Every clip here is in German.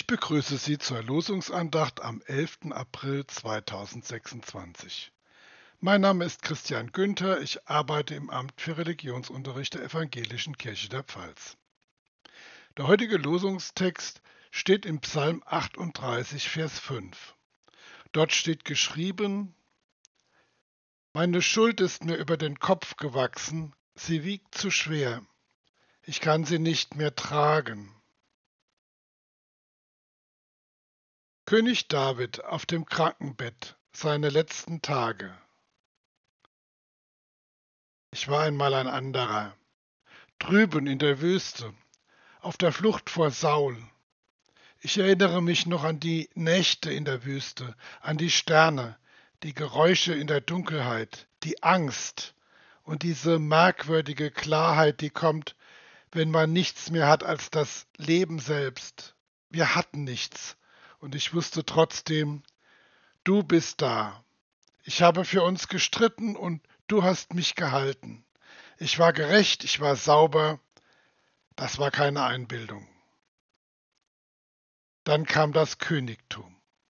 Ich begrüße Sie zur Losungsandacht am 11. April 2026. Mein Name ist Christian Günther, ich arbeite im Amt für Religionsunterricht der Evangelischen Kirche der Pfalz. Der heutige Losungstext steht im Psalm 38, Vers 5. Dort steht geschrieben: Meine Schuld ist mir über den Kopf gewachsen, sie wiegt zu schwer, ich kann sie nicht mehr tragen. König David auf dem Krankenbett, seine letzten Tage. Ich war einmal ein anderer, drüben in der Wüste, auf der Flucht vor Saul. Ich erinnere mich noch an die Nächte in der Wüste, an die Sterne, die Geräusche in der Dunkelheit, die Angst und diese merkwürdige Klarheit, die kommt, wenn man nichts mehr hat als das Leben selbst. Wir hatten nichts und ich wusste trotzdem, du bist da. Ich habe für uns gestritten und du hast mich gehalten. Ich war gerecht, ich war sauber, das war keine Einbildung. Dann kam das Königtum.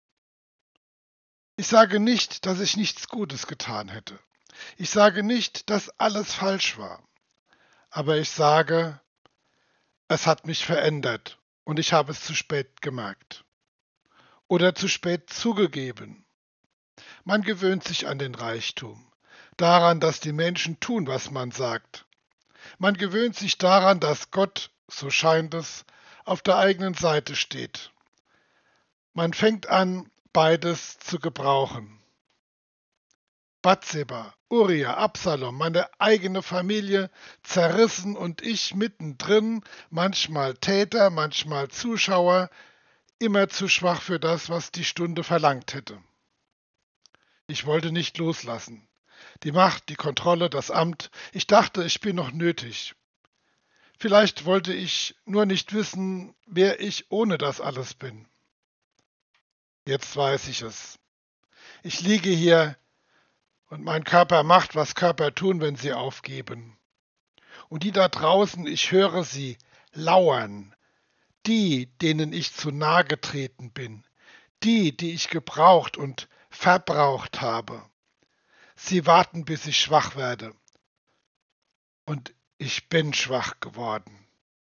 Ich sage nicht, dass ich nichts Gutes getan hätte. Ich sage nicht, dass alles falsch war. Aber ich sage, es hat mich verändert und ich habe es zu spät gemerkt. Oder zu spät zugegeben. Man gewöhnt sich an den Reichtum, daran, dass die Menschen tun, was man sagt. Man gewöhnt sich daran, dass Gott, so scheint es, auf der eigenen Seite steht. Man fängt an, beides zu gebrauchen. Bathseba, Uria, Absalom, meine eigene Familie zerrissen und ich mittendrin, manchmal Täter, manchmal Zuschauer, immer zu schwach für das, was die Stunde verlangt hätte. Ich wollte nicht loslassen. Die Macht, die Kontrolle, das Amt, ich dachte, ich bin noch nötig. Vielleicht wollte ich nur nicht wissen, wer ich ohne das alles bin. Jetzt weiß ich es. Ich liege hier und mein Körper macht, was Körper tun, wenn sie aufgeben. Und die da draußen, ich höre sie, lauern. Die, denen ich zu nahe getreten bin. Die, die ich gebraucht und verbraucht habe. Sie warten, bis ich schwach werde. Und ich bin schwach geworden.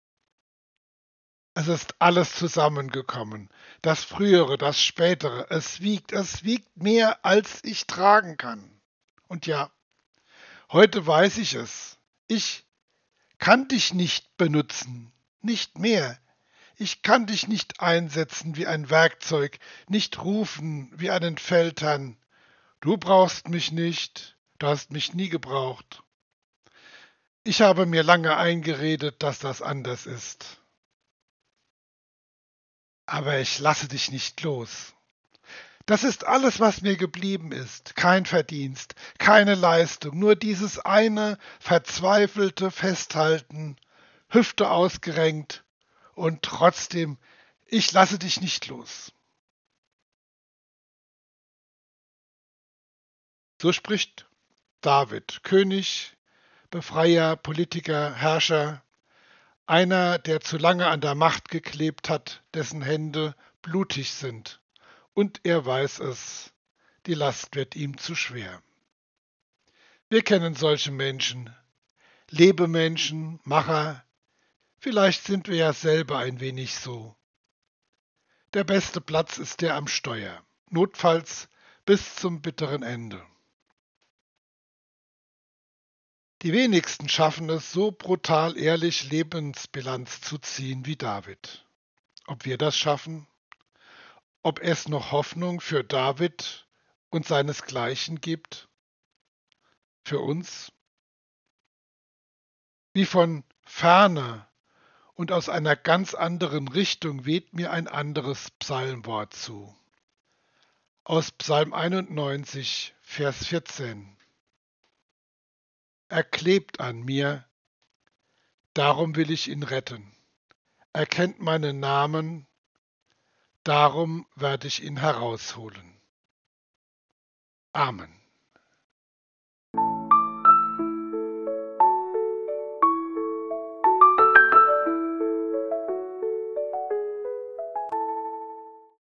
Es ist alles zusammengekommen. Das Frühere, das Spätere. Es wiegt mehr, als ich tragen kann. Und ja, heute weiß ich es. Ich kann dich nicht benutzen. Nicht mehr. Ich kann dich nicht einsetzen wie ein Werkzeug, nicht rufen wie einen Feldherrn. Du brauchst mich nicht. Du hast mich nie gebraucht. Ich habe mir lange eingeredet, dass das anders ist. Aber ich lasse dich nicht los. Das ist alles, was mir geblieben ist. Kein Verdienst, keine Leistung, nur dieses eine verzweifelte Festhalten, Hüfte ausgerenkt und trotzdem, ich lasse dich nicht los. So spricht David, König, Befreier, Politiker, Herrscher, einer, der zu lange an der Macht geklebt hat, dessen Hände blutig sind. Und er weiß es, die Last wird ihm zu schwer. Wir kennen solche Menschen, Lebemenschen, Macher, vielleicht sind wir ja selber ein wenig so. Der beste Platz ist der am Steuer, notfalls bis zum bitteren Ende. Die wenigsten schaffen es, so brutal ehrlich Lebensbilanz zu ziehen wie David. Ob wir das schaffen? Ob es noch Hoffnung für David und seinesgleichen gibt? Für uns? Wie von ferne und aus einer ganz anderen Richtung weht mir ein anderes Psalmwort zu. Aus Psalm 91, Vers 14. Er klebt an mir, darum will ich ihn retten. Er kennt meinen Namen, darum werde ich ihn herausholen. Amen.